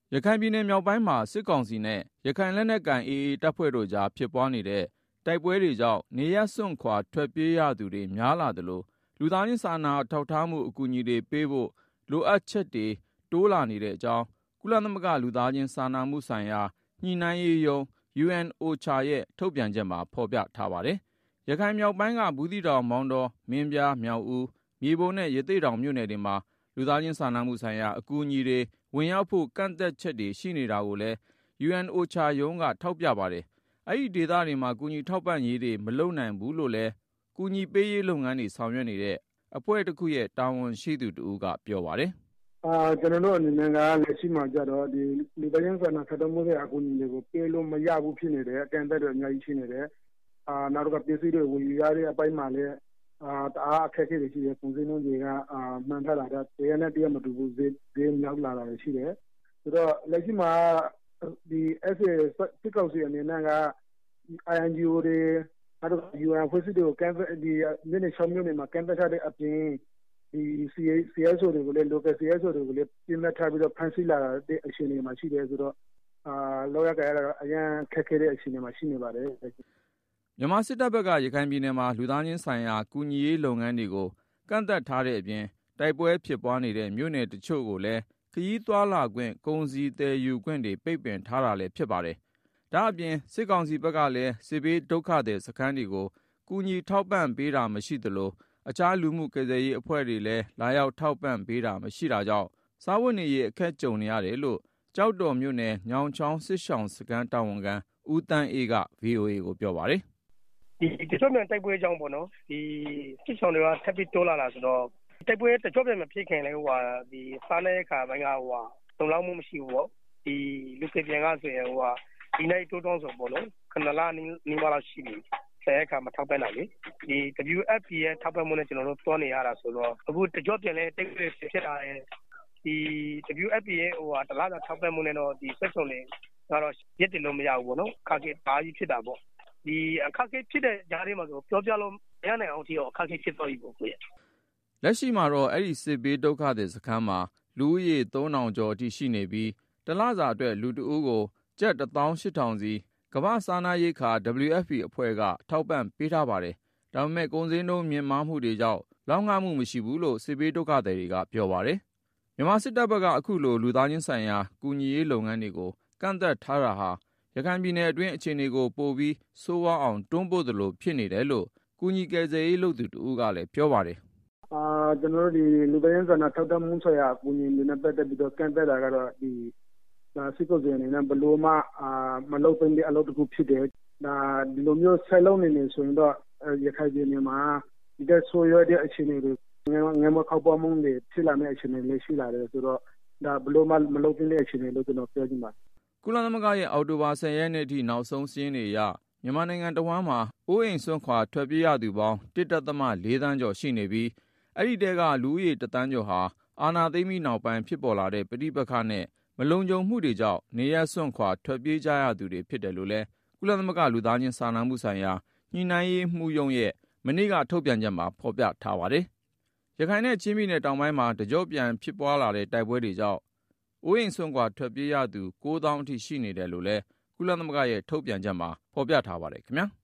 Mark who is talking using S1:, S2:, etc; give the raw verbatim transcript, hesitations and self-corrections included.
S1: ရခိုင်ပြည်နယ်မြောက်ပိုင်းမှာစစ်ကောင်စီနဲ့ရခိုင်လက်နက်ကိုင် အေအေ တပ်ဖွဲ့တို့ကြားဖြစ်ပွားနေတဲ့တိုက်ပွဲတွေကြောင့်နေရပ်စွန့်ခွာထွက်ပြေးရသူတွေများလာသလိုလူသားချင်းစာနာထောက်ထားမှုအကူအညီတွေပေးဖို့လိုအပ်ချက်တွေတိုးလာနေတဲ့အကြောင်းကုလသမဂ္ဂလူသားချင်းစာနာမှုဆိုင်ရာညှိနှိုင်းရေးရုံး ယူ အန် အို အေချ ာ ရဲ့ထုတ်ပြန်ချက်မှာဖော်ပြထားပါတယ်။ ရခိုင်မြောက်ပိုင်းကဘူးသီးတောင်မောင်တောမင်းပြားမြောက်ဦးမြေပုံနဲ့ရသေ့တောင်မြို့နယ်တွေမှာလူသားချင်းစာနာမှုဆိုင်ရာအကူအညီတွေဝင်ရောက်ဖို့ကန့်သတ်ချက်တွေရှိနေတာကိုလည်း ယူ အန် အို အေချ ာ ရုံးကထောက်ပြပါတယ်။ အဲဒီဒေသတွေမှာကူညီထောက်ပံ့ရေးတွေမလုပ်နိုင်ဘူးလို့လည်းကူညီပေးရေးလုပ်ငန်းတွေဆောင်ရွက်နေတဲ့အဖွဲ့တစ်ခုရဲ့တာဝန်ရှိသူတဦးကပြောပါတယ်
S2: ။“အာကျွန်တော်တို့အနေနဲ့ကလက်ရှိမှာကျတော့ဒီလူသားချင်းစာနာထောက်ထားမှုတဲ့အကူအညီတွေကိုပေးလို့မရဘူးဖြစ်နေတယ်။အကန့်အသတ်တွေအများကြီးရှိနေတယ်။အာနောက်တစ်ခါပစ္စည်းတွေဝယ်ယူရတဲ့အပိုင်းမှာလည်းအာတအားအခက်အခဲတွေရှိတယ်။ကုန်စည်နှုန်းတွေကအာမှန်ထားတာကတရက်နဲ့တရက်မတူဘူးဈေးဈေးမြောက်လာတာတွေရှိတယ်။ဆိုတော့လက်ရှိမှာဒီ အက်စ် အေ စစ်ကောင်စီအနေနဲ့က အိုင် အန် ဂျီ အို တွေနောက်တော့ ယူ အန် အဖွဲ့အစည်းတွေကိုကန့်သတ်ဒီမြို့နယ်၆မြို့နယ်မှာကန့်သတ်ထားတဲ့အပြင်ဒီ စီ အက်စ် အို တွေကိုလည်း local စီ အက်စ် အို တွေကိုလည်းပြစ်မှတ်ထားပြီးတော့ဖမ်းဆီးလာတဲ့အခြေအနေမှာရှိတယ်ဆိုတော့အာလောက်ရကြရတာအရန်ခက်ခဲတဲ့အခြေအနေမှာရှိနေပါတယ်။
S1: မြန်မာစစ်တပ်ဘက်ကရခိုင်ပြည်နယ်မှာလူသားချင်းဆိုင်ရာကူညီရေးလုပ်ငန်းတွေကိုကန့်သတ်ထားတဲ့အပြင်တိုက်ပွဲဖြစ်ပွားနေတဲ့မြို့နယ်တချို့ကိုလည်းခရီးသွားလာခွင့်ကုန်စည်သယ်ယူခွင့်တွေပိတ်ပင်ထားတာလည်းဖြစ်ပါတယ်။ဒါ့အပြင်စစ်ကောင်စီဘက်ကလည်းစစ်ဘေးဒုက္ခသည်စခန်းတွေကိုကူညီထောက်ပံ့ပေးတာမရှိသလိုအခြားလူမှုကယ်ဆယ်ရေးအဖွဲ့တွေလည်းလာရောက်ထောက်ပံ့ပေးတာမရှိတာကြောင့်စားဝတ်နေရေးအခက်ကြုံနေရတယ်လို့ကျောက်တော်မြို့နယ်ညောင်ချောင်းစစ်ရှောင်စခန်းတာဝန်ခံဦးသန်းအေးက ဗွီအိုအေကိုပြောပါတယ်
S3: ။“ဒီတချို့မြန်တိုက်ပွဲကြောင့်ပေါ့နော်ဒီစစ်ရှောင်တွေကထပ်ပြီးတိုးလာတာဆိုတော့တိုက်ပွဲတချို့ပြန်မဖြစ်ခင်လည်းဟိုဟာဒီစားနပ်ရိက္ခာပိုင်းကဟိုဟာလုံလောက်မှုမရှိဘူးပေါ့ဒီလူကပြန်ကဆိုရင်ဟိုဟာဒီနေ့တိုးတောင်းဆိုပေါ့နော်ခဏလာနီးပါးလောက်ရှိပြီဆဲခါမထောက်ပံ့နိုင်လေဒီ ဒဗလ်ယူ အက်ဖ် ပီ ရဲ့ထောက်ပံ့မှုနဲ့ကျွန်တော်တို့တွန်းနေရတာဆိုတော့အခုတကြော့ပြန်လဲတိတ်တွေဖြစ်လာတယ်ဒီ ဒဗလ်ယူ အက်ဖ် ပီ ရဲ့ဟိုဟာတလားသာထောက်ပံ့မှုနဲ့တော့ဒီဆက်စုံနေကတော့ရစ်တင်လို့မရဘူးပေါ့နော်ခါကေပါကြီးဖြစ်တာပေါ့ဒီအခက်အခဲဖြစ်တဲ့ကြားထဲမှာဆိုပြောပြလို့မရနိုင်အောင်ဒီအခက်အခဲဖြစ်သွားပြီပေါ့ကိုရ
S1: လက်ရှိမှာတော့အဲ့ဒီစစ်ဘေးဒုက္ခသည်စခန်းမှာလူဦးရေသုံးထောင်ကျော်အထိရှိနေပြီးတလစာအတွက်လူတဦးကိုကျပ်တစ်သောင်းရှစ်ထောင်စီကမ္ဘာ့စားနပ်ရိက္ခာ ဒဗလ်ယူ အက်ဖ် ပီ အဖွဲ့ကထောက်ပံ့ပေးထားပါတယ်။ဒါပေမဲ့ကုန်စည်နှုန်းမြင့်မားမှုတွေကြောင့်လောက်ငမှုမရှိဘူးလို့စစ်ဘေးဒုက္ခသည်တွေကပြောပါတယ်။မြန်မာစစ်တပ်ဘက်ကအခုလိုလူသားချင်းဆိုင်ရာကူညီရေးလုပ်ငန်းတွေကိုကန့်သတ်ထားတာဟာရခိုင်ပြည်နယ်အတွင်းအခြေအနေကိုပိုပြီးဆိုးဝါးအောင်တွန်းပို့သလိုဖြစ်နေတယ်လို့ကူညီကယ်ဆယ်ရေးလုပ်သူတဦးကလည်းပြောပါတယ်
S2: ။“အာကျွန်တော်တို့ဒီလူသားချင်းစာနာထောက်ထားမှုဆိုင်ရာအကူအညီတွေနဲ့ပတ်သက်ပြီးတော့ကန့်သတ်တာကတော့ဒီဒါစစ်ကောင်စီအနေနဲ့ဘလို့မှအာမလုပ်သင့်တဲ့အလုပ်တစ်ခုဖြစ်တယ်။ဒါဒီလိုမျိုးဆက်လုပ်နေနေဆိုရင်တော့ရခိုင်ပြည်နယ်မှာဒီတဲ့ဆိုးရွားတဲ့အခြေအနေတွေငယ်ငယ်မခောက်ပေါ်မှုတွေဖြစ်လာမယ့်အခြေအနေလေးရှိလာတယ်ဆိုတော့ဒါဘလို့မှမလုပ်သင့်တဲ့အခြေအနေလို့ကျွန်တော်ပြောချင်ပါတယ်
S1: ။ကုလသမဂ္ဂရဲ့အောက်တိုဘာဆယ်ရက်နေ့အထိနောက်ဆုံးစာရင်းတွေအရမြန်မာနိုင်ငံတဝန်းမှာအိုးအိမ်စွန့်ခွာထွက်ပြေးရသူပေါင်း တစ်ဒသမလေးသန်းကျော်ရှိနေပြီးအဲ့ဒီတဲကလူဦးရေတစ်သန်းကျော်ဟာအာဏာသိမ်းပြီးနောက်ပိုင်းဖြစ်ပေါ်လာတဲ့ပဋိပက္ခနဲ့မလုံခြုံမှုတွေကြောင့်နေရပ်စွန့်ခွာထွက်ပြေးကြရသူတွေဖြစ်တယ်လို့လည်းကုလသမဂ္ဂလူသားချင်းစာနာမှုဆိုင်ရာညှိနှိုင်းရေးမှူးရုံးရဲ့မနေ့ကထုတ်ပြန်ချက်မှာဖော်ပြထားပါတယ်။ရခိုင်နဲ့ချင်းပြည်နယ်တောင်ပိုင်းမှာတကြော့ပြန်ဖြစ်ပွားလာတဲ့တိုက်ပွဲတွေကြောင့်အိုးအိမ်စွန့်ခွာထွက်ပြေးရသူကိုးသောင်းအထိရှိနေတယ်လို့လည်းကုလသမဂ္ဂရဲ့ထုတ်ပြန်ချက်မှာဖော်ပြထားပါတယ်ခင်ဗျာ။